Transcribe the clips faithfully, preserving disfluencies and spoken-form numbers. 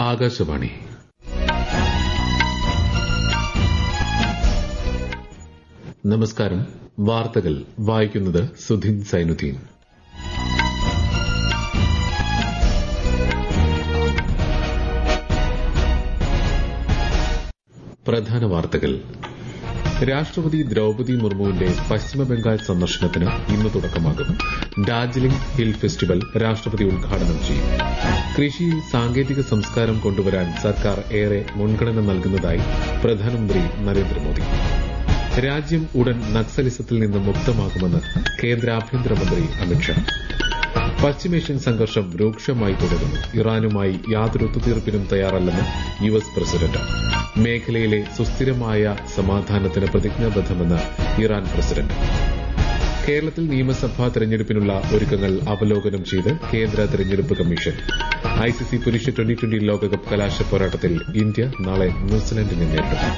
ആകാശവാണി. നമസ്കാരം. വാർത്തകൾ വായിക്കുന്നത് സുധിൻ സൈനുദ്ദീൻ. പ്രധാന വാർത്തകൾ. രാഷ്ട്രപതി ദ്രൌപദി മുർമുവിന്റെ പശ്ചിമബംഗാൾ സന്ദർശനത്തിന് ഇന്ന് തുടക്കമാകും. ഡാർജിലിംഗ് ഹിൽ ഫെസ്റ്റിവൽ രാഷ്ട്രപതി ഉദ്ഘാടനം ചെയ്യും. കൃഷിയിൽ സാങ്കേതിക സംസ്കാരം കൊണ്ടുവരാൻ സർക്കാർ ഏറെ മുൻഗണന നൽകുന്നതായി പ്രധാനമന്ത്രി നരേന്ദ്രമോദി. രാജ്യം ഉടൻ നക്സലിസത്തിൽ നിന്ന് മുക്തമാകുമെന്ന് കേന്ദ്ര ആഭ്യന്തരമന്ത്രി അമിത്ഷാ. പശ്ചിമേഷ്യൻ സംഘർഷം രൂക്ഷമായി തുടരുന്നു. ഇറാനുമായി യാതൊരു ഒത്തുതീർപ്പിനും തയ്യാറല്ലെന്ന് യു എസ് പ്രസിഡന്റ്. മേഖലയിലെ സുസ്ഥിരമായ സമാധാനത്തിന് പ്രതിജ്ഞാബദ്ധമെന്ന് ഇറാൻ പ്രസിഡന്റ്. കേരളത്തിൽ നിയമസഭാ തെരഞ്ഞെടുപ്പിനുള്ള ഒരുക്കങ്ങൾ അവലോകനം ചെയ്ത് കേന്ദ്ര തെരഞ്ഞെടുപ്പ് കമ്മീഷൻ. ഐസിസി പുരുഷ ട്വന്റി ട്വന്റി ലോകകപ്പ് കലാശ പോരാട്ടത്തിൽ ഇന്ത്യ നാളെ ന്യൂസിലൻഡിനെ നേരിടും.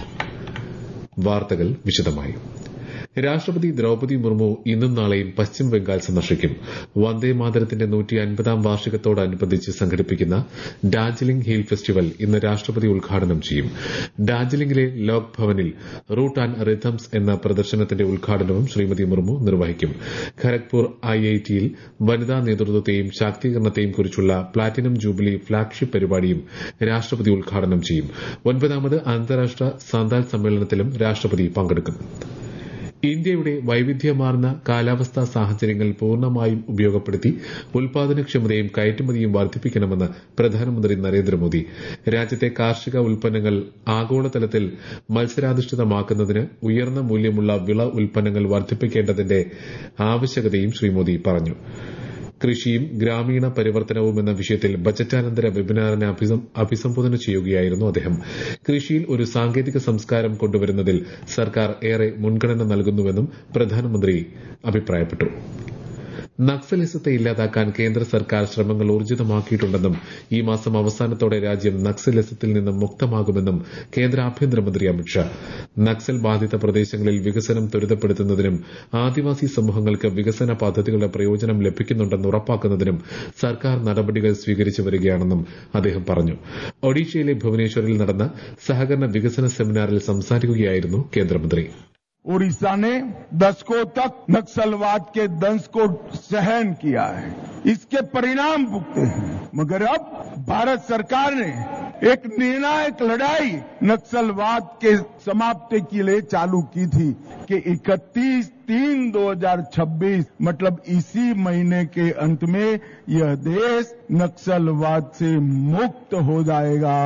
വാർത്തകൾ വിശദമായി. രാഷ്ട്രപതി ദ്രൌപദി മുർമു ഇന്നും നാളെയും പശ്ചിമബംഗാൾ സന്ദർശിക്കും. വന്ദേമാതരത്തിന്റെ നൂറ്റി അൻപതാം വാർഷികത്തോടനുബന്ധിച്ച് സംഘടിപ്പിക്കുന്ന ഡാർജിലിംഗ് ഹിൽ ഫെസ്റ്റിവൽ ഇന്ന് രാഷ്ട്രപതി ഉദ്ഘാടനം ചെയ്യും. ഡാർജിലിംഗിലെ ലോക് ഭവനിൽ റൂട്ട് ആൻഡ് റിഥംസ് എന്ന പ്രദർശനത്തിന്റെ ഉദ്ഘാടനവും ശ്രീമതി മുർമു നിർവഹിക്കും. ഖരഗ്പൂർ ഐഐടിയിൽ വനിതാ നേതൃത്വത്തെയും ശാക്തീകരണത്തെയും കുറിച്ചുള്ള പ്ലാറ്റിനം ജൂബിലി ഫ്ളാഗ്ഷിപ്പ് പരിപാടിയും രാഷ്ട്രപതി ഉദ്ഘാടനം ചെയ്യും. ഒൻപതാമത് അന്താരാഷ്ട്ര സാന്താൽ സമ്മേളനത്തിലും രാഷ്ട്രപതി പങ്കെടുക്കും. ഇന്ത്യയുടെ വൈവിധ്യമാർന്ന കാലാവസ്ഥാ സാഹചര്യങ്ങൾ പൂർണ്ണമായും ഉപയോഗപ്പെടുത്തി ഉൽപാദനക്ഷമതയും കയറ്റുമതിയും വർദ്ധിപ്പിക്കണമെന്ന് പ്രധാനമന്ത്രി നരേന്ദ്രമോദി. രാജ്യത്തെ കാർഷിക ഉൽപ്പന്നങ്ങൾ ആഗോളതലത്തിൽ മത്സരാധിഷ്ഠിതമാക്കുന്നതിന് ഉയർന്ന മൂല്യമുള്ള വിള ഉൽപ്പന്നങ്ങൾ വർദ്ധിപ്പിക്കേണ്ടതിന്റെ ആവശ്യകതയും ശ്രീ മോദി പറഞ്ഞു. കൃഷിയും ഗ്രാമീണ പരിവർത്തനവും എന്ന വിഷയത്തിൽ ബജറ്റാനന്തര വെബിനാറിനെ അഭിസംബോധന ചെയ്യുകയായിരുന്നു അദ്ദേഹം. കൃഷിയിൽ ഒരു സാങ്കേതിക സംസ്കാരം കൊണ്ടുവരുന്നതിൽ സർക്കാർ ഏറെ മുൻഗണന നൽകുന്നുവെന്നും പ്രധാനമന്ത്രി അഭിപ്രായപ്പെട്ടു. നക്സലിസത്തെ ഇല്ലാതാക്കാൻ കേന്ദ്ര സർക്കാർ ശ്രമങ്ങൾ ഊർജിതമാക്കിയിട്ടുണ്ടെന്നും ഈ മാസം അവസാനത്തോടെ രാജ്യം നക്സലിസത്തിൽ നിന്ന് മുക്തമാകുമെന്നും കേന്ദ്ര ആഭ്യന്തരമന്ത്രി അമിത്ഷാ. നക്സൽ ബാധിത പ്രദേശങ്ങളിൽ വികസനം ത്വരിതപ്പെടുത്തുന്നതിനും ആദിവാസി സമൂഹങ്ങൾക്ക് വികസന പദ്ധതികളുടെ പ്രയോജനം ലഭിക്കുന്നുണ്ടെന്ന് ഉറപ്പാക്കുന്നതിനും സർക്കാർ നടപടികൾ സ്വീകരിച്ചു വരികയാണെന്നും അദ്ദേഹം പറഞ്ഞു. ഒഡീഷയിലെ ഭുവനേശ്വറിൽ നടന്ന സഹകരണ വികസന സെമിനാറിൽ സംസാരിക്കുകയായിരുന്നു കേന്ദ്രമന്ത്രി. उड़ीसा ने दशकों तक नक्सलवाद के दंश को सहन किया है, इसके परिणाम भुगते हैं, मगर अब भारत सरकार ने एक निर्णायक लड़ाई नक्सलवाद के समाप्ति के लिए चालू की थी कि इकतीस तीन दो हजार छब्बीस मतलब इसी महीने के अंत में यह देश नक्सलवाद से मुक्त हो जाएगा.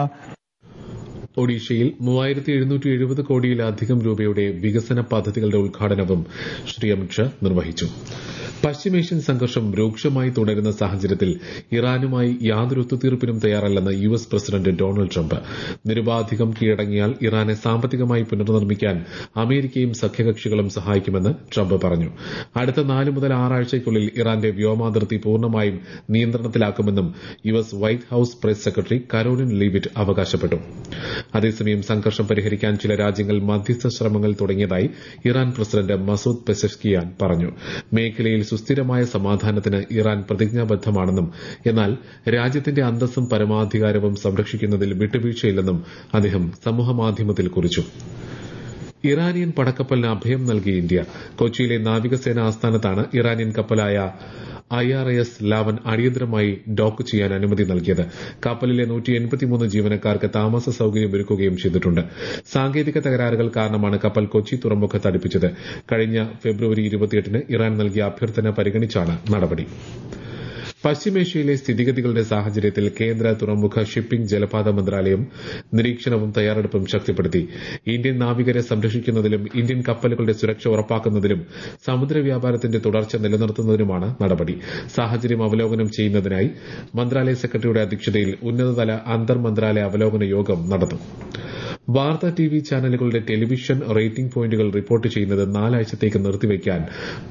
ഒഡീഷയിൽ മൂവായിരത്തി എഴുന്നൂറ്റി എഴുപത് കോടിയിലധികം രൂപയുടെ വികസന പദ്ധതികളുടെ ഉദ്ഘാടനവും ശ്രീ അമിത്ഷാ നിർവഹിച്ചു. പശ്ചിമേഷ്യൻ സംഘർഷം രൂക്ഷമായി തുടരുന്ന സാഹചര്യത്തിൽ ഇറാനുമായി യാതൊരു ഒത്തുതീർപ്പിനും തയ്യാറല്ലെന്ന് U S president Donald Trump. നിരുപാധികം കീഴടങ്ങിയാൽ ഇറാനെ സാമ്പത്തികമായി പുനർനിർമ്മിക്കാൻ അമേരിക്കയും സഖ്യകക്ഷികളും സഹായിക്കുമെന്ന് ട്രംപ് പറഞ്ഞു. അടുത്ത നാല് മുതൽ ആറാഴ്ചയ്ക്കുള്ളിൽ ഇറാന്റെ വ്യോമാതിർത്തി പൂർണ്ണമായും നിയന്ത്രണത്തിലാക്കുമെന്നും U S White House press secretary Karoline Leavitt അവകാശപ്പെട്ടു. അതേസമയം സംഘർഷം പരിഹരിക്കാൻ ചില രാജ്യങ്ങൾ മധ്യസ്ഥ ശ്രമങ്ങൾ തുടങ്ങിയതായി ഇറാൻ പ്രസിഡന്റ് മസൂദ് പെസഷ്കിയാൻ പറഞ്ഞു. മേഖലയിൽ സുസ്ഥിരമായ സമാധാനത്തിന് ഇറാൻ പ്രതിജ്ഞാബദ്ധമാണെന്നും എന്നാൽ രാജ്യത്തിന്റെ അന്തസ്സും പരമാധികാരവും സംരക്ഷിക്കുന്നതിൽ വിട്ടുവീഴ്ചയില്ലെന്നും അദ്ദേഹം സമൂഹമാധ്യമത്തിൽ കുറിച്ചു. ഇറാനിയൻ പടക്കപ്പലിന് അഭയം നൽകി ഇന്ത്യ. കൊച്ചിയിലെ നാവികസേന ആസ്ഥാനത്താണ് ഇറാനിയൻ കപ്പലായ ഐ ആർ എസ് ലാവൻ അടിയന്തരമായി ഡോക്ക് ചെയ്യാൻ അനുമതി നൽകിയത്. കപ്പലിലെ നൂറ്റി എൺപത്തിമൂന്ന് ജീവനക്കാർക്ക് താമസ സൌകര്യം ഒരുക്കുകയും ചെയ്തിട്ടുണ്ട്. സാങ്കേതിക തകരാറുകൾ കാരണമാണ് കപ്പൽ കൊച്ചി തുറമുഖത്ത് അടുപ്പിച്ചത്. കഴിഞ്ഞ ഫെബ്രുവരി ഇരുപത്തിയെട്ടിന് ഇറാൻ നൽകിയ അഭ്യർത്ഥന പരിഗണിച്ചാണ് നടപടി. പശ്ചിമേഷ്യയിലെ സ്ഥിതിഗതികളുടെ സാഹചര്യത്തിൽ കേന്ദ്ര തുറമുഖ ഷിപ്പിംഗ് ജലപാത മന്ത്രാലയം നിരീക്ഷണവും തയ്യാറെടുപ്പും ശക്തിപ്പെടുത്തി. ഇന്ത്യൻ നാവികരെ സംരക്ഷിക്കുന്നതിലും ഇന്ത്യൻ കപ്പലുകളുടെ സുരക്ഷ ഉറപ്പാക്കുന്നതിലും സമുദ്ര വ്യാപാരത്തിന്റെ തുടർച്ച നിലനിർത്തുന്നതിനുമാണ് നടപടി. സാഹചര്യം അവലോകനം ചെയ്യുന്നതിനായി മന്ത്രാലയ സെക്രട്ടറിയുടെ അധ്യക്ഷതയിൽ ഉന്നതതല അന്തർ മന്ത്രാലയ അവലോകന യോഗം നടന്നു. വാർത്താ ടിവി ചാനലുകളുടെ ടെലിവിഷൻ റേറ്റിംഗ് പോയിന്റുകൾ റിപ്പോർട്ട് ചെയ്യുന്നത് നാലാഴ്ചത്തേക്ക് നിർത്തിവയ്ക്കാൻ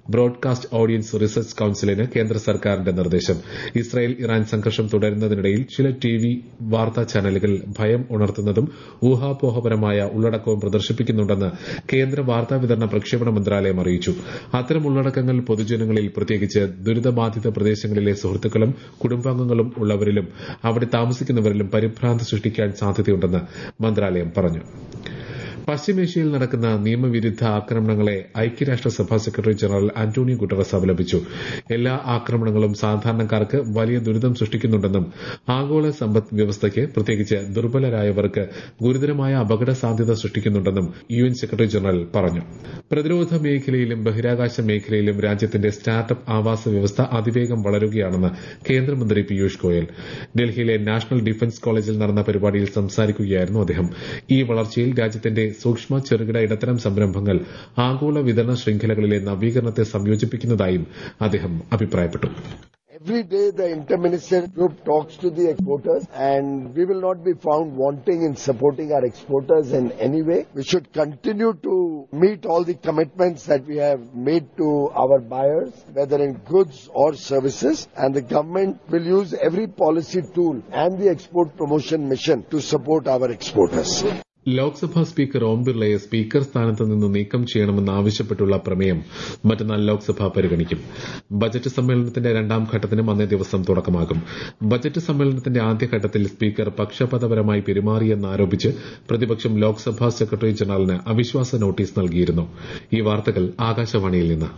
ബ്രോഡ്കാസ്റ്റ് ഓഡിയൻസ് റിസർച്ച് കൌൺസിലിന് കേന്ദ്ര സർക്കാരിന്റെ നിർദ്ദേശം. ഇസ്രായേൽ ഇറാൻ സംഘർഷം തുടരുന്നതിനിടയിൽ ചില ടിവി വാർത്താ ചാനലുകൾ ഭയം ഉണർത്തുന്നതും ഊഹാപോഹപരമായ ഉള്ളടക്കവും പ്രദർശിപ്പിക്കുന്നുണ്ടെന്ന് കേന്ദ്ര വാർത്താ വിതരണ പ്രക്ഷേപണ മന്ത്രാലയം അറിയിച്ചു. അത്തരം ഉള്ളടക്കങ്ങൾ പൊതുജനങ്ങളിൽ, പ്രത്യേകിച്ച് ദുരിതബാധിത പ്രദേശങ്ങളിലെ സുഹൃത്തുക്കളും കുടുംബാംഗങ്ങളും ഉള്ളവരിലും അവിടെ താമസിക്കുന്നവരിലും പരിഭ്രാന്തി സൃഷ്ടിക്കാൻ സാധ്യതയുണ്ടെന്ന് മന്ത്രാലയം പറഞ്ഞു. പശ്ചിമേഷ്യയിൽ നടക്കുന്ന നിയമവിരുദ്ധ ആക്രമണങ്ങളെ ഐക്യരാഷ്ട്രസഭാ സെക്രട്ടറി ജനറൽ അന്റോണിയോ ഗുട്ടറസ് അപലപിച്ചു. എല്ലാ ആക്രമണങ്ങളും സാധാരണക്കാർക്ക് വലിയ ദുരിതം സൃഷ്ടിക്കുന്നുണ്ടെന്നും ആഗോള സമ്പദ് വ്യവസ്ഥയ്ക്ക്, പ്രത്യേകിച്ച് ദുർബലരായവർക്ക് ഗുരുതരമായ അപകട സാധ്യത സൃഷ്ടിക്കുന്നുണ്ടെന്നും യു എൻ സെക്രട്ടറി ജനറൽ പറഞ്ഞു. പ്രതിരോധ മേഖലയിലും ബഹിരാകാശ മേഖലയിലും രാജ്യത്തിന്റെ സ്റ്റാർട്ടപ്പ് ആവാസ വ്യവസ്ഥ അതിവേഗം വളരുകയാണെന്ന് കേന്ദ്രമന്ത്രി പീയൂഷ് ഗോയൽ. ഡൽഹിയിലെ നാഷണൽ ഡിഫൻസ് കോളേജിൽ നടന്ന പരിപാടിയിൽ സംസാരിക്കുകയായിരുന്നു അദ്ദേഹം. ഈ വളർച്ചയിൽ രാജ്യത്തിന്റെ സൂക്ഷ്മ, ചെറുകിട, ഇടത്തരം സംരംഭങ്ങൾ ആഗോള വിതരണ ശൃംഖലകളിലെ നവീകരണത്തെ സംയോജിപ്പിക്കുന്നതായും അദ്ദേഹം അഭിപ്രായപ്പെട്ടു. Every day the interministerial group talks to the exporters, and we will not be found wanting in supporting our exporters in any way. We should continue to meet all the commitments that we have made to our buyers, whether in goods or services, and the government will use every policy tool and the export promotion mission to support our exporters. Lok Sabha speaker Om ബിർളയെ speaker സ്ഥാനത്ത് നിന്ന് നീക്കം ചെയ്യണമെന്ന് ആവശ്യപ്പെട്ടുള്ള പ്രമേയം മറ്റന്നാൾ ലോക്സഭ പരിഗണിക്കും. Budget സമ്മേളനത്തിന്റെ രണ്ടാം ഘട്ടത്തിനും അന്നേ ദിവസം തുടക്കമാകും. ബജറ്റ് സമ്മേളനത്തിന്റെ ആദ്യഘട്ടത്തിൽ സ്പീക്കർ പക്ഷപാതപരമായി പെരുമാറിയെന്നാരോപിച്ച് പ്രതിപക്ഷം ലോക്സഭാ സെക്രട്ടറി ജനറലിന് അവിശ്വാസ നോട്ടീസ് നൽകിയിരുന്നു. ഈ വാർത്തകൾ ആകാശവാണിയിൽ നിന്ന്.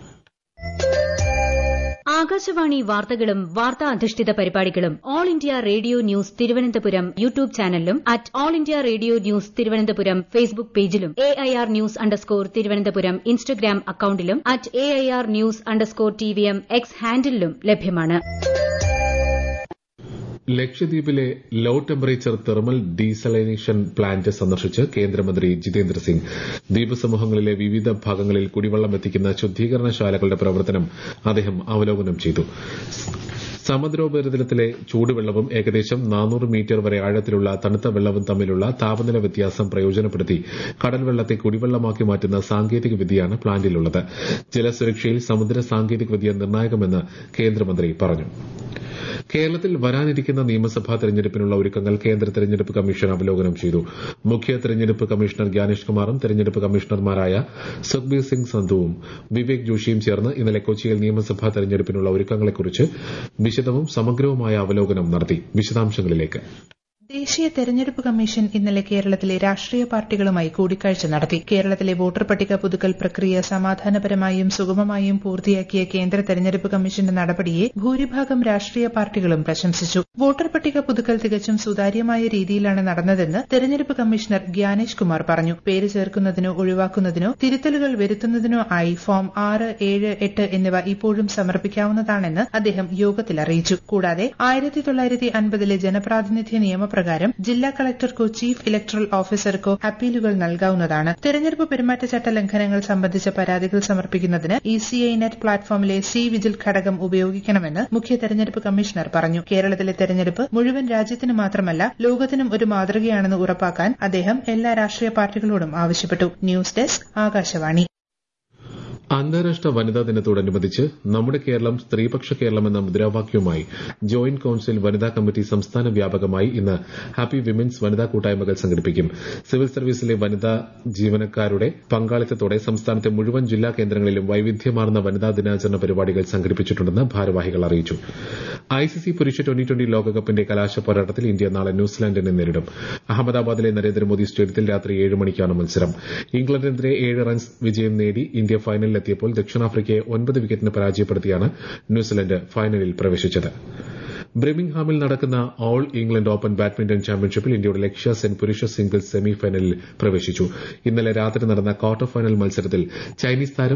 ആകാശവാണി വാർത്തകളും വാർത്താ അധിഷ്ഠിത പരിപാടികളും all India radio news Thiruvananthapuram YouTube ചാനലിലും at all India radio news Thiruvananthapuram Facebook പേജിലും A I R news underscore Thiruvananthapuram Instagram അക്കൌണ്ടിലും at A I R news underscore T V M X ഹാൻഡിലും ലഭ്യമാണ്. ലക്ഷദ്വീപിലെ low temperature thermal desalination plant സന്ദർശിച്ച് കേന്ദ്രമന്ത്രി ജിതേന്ദ്ര സിംഗ്. ദ്വീപ് സമൂഹങ്ങളിലെ വിവിധ ഭാഗങ്ങളിൽ കുടിവെള്ളം എത്തിക്കുന്ന ശുദ്ധീകരണശാലകളുടെ പ്രവർത്തനം അദ്ദേഹം അവലോകനം ചെയ്തു. സമുദ്രോപരിതലത്തിലെ ചൂടുവെള്ളവും ഏകദേശം നാനൂറ് മീറ്റർ വരെ ആഴത്തിലുള്ള തണുത്ത വെള്ളവും തമ്മിലുള്ള താപനില വ്യത്യാസം പ്രയോജനപ്പെടുത്തി കടൽവെള്ളത്തെ കുടിവെള്ളമാക്കി മാറ്റുന്ന സാങ്കേതിക വിദ്യയാണ് പ്ലാന്റിലുള്ളത്. ജലസുരക്ഷയിൽ സമുദ്ര സാങ്കേതിക വിദ്യ നിർണായകമെന്ന് കേന്ദ്രമന്ത്രി പറഞ്ഞു. കേരളത്തിൽ വരാനിരിക്കുന്ന നിയമസഭാ തെരഞ്ഞെടുപ്പിനുള്ള ഒരുക്കങ്ങൾ കേന്ദ്ര തെരഞ്ഞെടുപ്പ് കമ്മീഷൻ അവലോകനം ചെയ്തു. മുഖ്യ തെരഞ്ഞെടുപ്പ് കമ്മീഷണർ ഗ്യാനേഷ് കുമാറും തെരഞ്ഞെടുപ്പ് കമ്മീഷണർമാരായ സുഖ്ബീർ സിംഗ് സന്ധുവും വിവേക് ജോഷിയും ചേർന്ന് ഇന്നലെ കൊച്ചിയിൽ നിയമസഭാ തെരഞ്ഞെടുപ്പിനുള്ള ഒരുക്കങ്ങളെക്കുറിച്ച് വിശദവും സമഗ്രവുമായ അവലോകനം നടത്തി. വിശദാംശങ്ങളിലേക്ക്. ദേശീയ തെരഞ്ഞെടുപ്പ് കമ്മീഷൻ ഇന്നലെ കേരളത്തിലെ രാഷ്ട്രീയ പാർട്ടികളുമായി കൂടിക്കാഴ്ച നടത്തി. കേരളത്തിലെ വോട്ടർ പട്ടിക പുതുക്കൽ പ്രക്രിയ സമാധാനപരമായും സുഗമമായും പൂർത്തിയാക്കിയ കേന്ദ്ര തെരഞ്ഞെടുപ്പ് കമ്മീഷന്റെ നടപടിയെ ഭൂരിഭാഗം രാഷ്ട്രീയ പാർട്ടികളും പ്രശംസിച്ചു. വോട്ടർ പട്ടിക പുതുക്കൽ തികച്ചും സുതാര്യമായ രീതിയിലാണ് നടന്നതെന്ന് തെരഞ്ഞെടുപ്പ് കമ്മീഷണർ ഗ്യാനേഷ് കുമാർ പറഞ്ഞു. പേര് ചേർക്കുന്നതിനോ ഒഴിവാക്കുന്നതിനോ തിരുത്തലുകൾ വരുത്തുന്നതിനോ ആയി ഫോം ആറ്, ഏഴ്, എട്ട് എന്നിവ ഇപ്പോഴും സമർപ്പിക്കാവുന്നതാണെന്ന് അദ്ദേഹം യോഗത്തിൽ അറിയിച്ചു. കൂടാതെ ആയിരത്തി തൊള്ളായിരത്തി അൻപതിലെ ജനപ്രാതിനിധ്യ നിയമ പ്രകാരം ജില്ലാ കളക്ടർക്കോ ചീഫ് ഇലക്ടറൽ ഓഫീസർക്കോ അപ്പീലുകൾ നൽകാവുന്നതാണ്. തെരഞ്ഞെടുപ്പ് പെരുമാറ്റച്ചട്ട ലംഘനങ്ങൾ സംബന്ധിച്ച പരാതികൾ സമർപ്പിക്കുന്നതിന് ഇ സി ഐ നെറ്റ് പ്ലാറ്റ്ഫോമിലെ സി വിജിൽ ഘടകം ഉപയോഗിക്കണമെന്ന് മുഖ്യ തെരഞ്ഞെടുപ്പ് കമ്മീഷണർ പറഞ്ഞു. കേരളത്തിലെ തെരഞ്ഞെടുപ്പ് മുഴുവൻ രാജ്യത്തിന് മാത്രമല്ല ലോകത്തിനും ഒരു മാതൃകയാണെന്ന് ഉറപ്പാക്കാൻ അദ്ദേഹം എല്ലാ രാഷ്ട്രീയ പാർട്ടികളോടും ആവശ്യപ്പെട്ടു. News desk, Akashvani. അന്താരാഷ്ട്ര വനിതാ ദിനത്തോടനുബന്ധിച്ച് നമ്മുടെ കേരളം സ്ത്രീപക്ഷ കേരളം എന്ന മുദ്രാവാക്യവുമായി ജോയിന്റ് കൌൺസിൽ വനിതാ കമ്മിറ്റി സംസ്ഥാന വ്യാപകമായി ഇന്ന് ഹാപ്പി വിമൻസ് വനിതാ കൂട്ടായ്മകൾ സംഘടിപ്പിക്കും. സിവിൽ സർവീസിലെ വനിതാ ജീവനക്കാരുടെ പങ്കാളിത്തത്തോടെ സംസ്ഥാനത്തെ മുഴുവൻ ജില്ലാ കേന്ദ്രങ്ങളിലും വൈവിധ്യമാർന്ന വനിതാ ദിനാചരണ പരിപാടികൾ സംഘടിപ്പിച്ചിട്ടുണ്ടെന്ന് ഭാരവാഹികൾ അറിയിച്ചു. ഐസിസി പുരുഷ ട്വന്റി ട്വന്റി ലോകകപ്പിന്റെ കലാശ പോരാട്ടത്തിൽ ഇന്ത്യ നാളെ ന്യൂസിലാൻഡിനെ നേരിടും. അഹമ്മദാബാദിലെ നരേന്ദ്രമോദി സ്റ്റേഡിയത്തിൽ രാത്രി ഏഴ് മണിക്കാണ് മത്സരം. ഇംഗ്ലണ്ടിനെതിരെ ഏഴ് റൺസ് വിജയം നേടി ഇന്ത്യ ഫൈനലിൽ എത്തിയപ്പോൾ ദക്ഷിണാഫ്രിക്കയെ ഒൻപത് വിക്കറ്റിന് പരാജയപ്പെടുത്തിയാണ് ന്യൂസിലൻഡ് ഫൈനലിൽ പ്രവേശിച്ചത്. ബ്രിമിംഗ്ഹാമിൽ നടക്കുന്ന ഓൾ ഇംഗ്ലണ്ട് ഓപ്പൺ ബാഡ്മിന്റൺ ചാമ്പ്യൻഷിപ്പിൽ ഇന്ത്യയുടെ ലക്ഷ്യ സെൻ പുരുഷ സിംഗിൾസ് സെമി ഫൈനലിൽ പ്രവേശിച്ചു. ഇന്നലെ രാത്രി നടന്ന ക്വാർട്ടർ ഫൈനൽ മത്സരത്തിൽ ചൈനീസ് താരം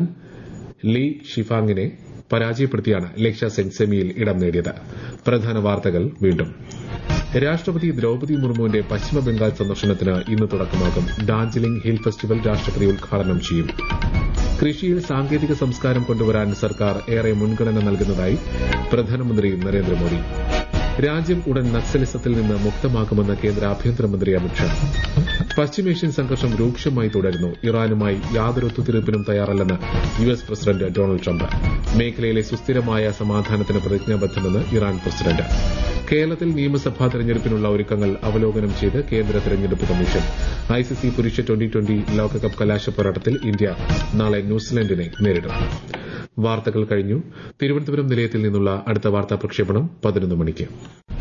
ലീ ഷിഫാങ്ങിനെ പരാജയപ്പെടുത്തിയാണ് ലക്ഷ്യ സെൻ സെമിയിൽ ഇടം നേടിയത്. പ്രധാന വാർത്തകൾ വീണ്ടും. രാഷ്ട്രപതി ദ്രൌപതി മുർമുവിന്റെ പശ്ചിമബംഗാൾ സന്ദർശനത്തിന് ഇന്ന് തുടക്കമാകും. ഡാർജിലിംഗ് ഹിൽ ഫെസ്റ്റിവൽ രാഷ്ട്രപതി ഉദ്ഘാടനം ചെയ്യും. കൃഷിയിൽ സാങ്കേതിക സംസ്കാരം കൊണ്ടുവരാൻ സർക്കാർ ഏറെ മുൻഗണന നൽകുന്നതായി പ്രധാനമന്ത്രി നരേന്ദ്രമോദി. രാജ്യം ഉടൻ നക്സലിസത്തിൽ നിന്ന് മുക്തമാക്കുമെന്ന് കേന്ദ്ര ആഭ്യന്തരമന്ത്രി അമിത്ഷാ. പശ്ചിമേഷ്യൻ സംഘർഷം രൂക്ഷമായി തുടരുന്നു. ഇറാനുമായി യാതൊരു ഒത്തുതീർപ്പിനും തയ്യാറല്ലെന്ന് U S president Donald Trump. മേഖലയിലെ സുസ്ഥിരമായ സമാധാനത്തിന് പ്രതിജ്ഞാബദ്ധമെന്ന് ഇറാൻ പ്രസിഡന്റ്. കേരളത്തിൽ നിയമസഭാ തെരഞ്ഞെടുപ്പിനുള്ള ഒരുക്കങ്ങൾ അവലോകനം ചെയ്ത് കേന്ദ്ര തെരഞ്ഞെടുപ്പ് കമ്മീഷൻ. ഐസിസി പുരുഷ ട്വന്റി ട്വന്റി ലോകകപ്പ് കലാശപ്പോരാട്ടത്തിൽ ഇന്ത്യ നാളെ ന്യൂസിലൻഡിനെ നേരിടും. വാർത്തകൾ കഴിഞ്ഞു. തിരുവനന്തപുരം നിലയത്തിൽ നിന്നുള്ള അടുത്ത വാർത്താ പ്രക്ഷേപണം പതിനൊന്ന് മണിക്ക്.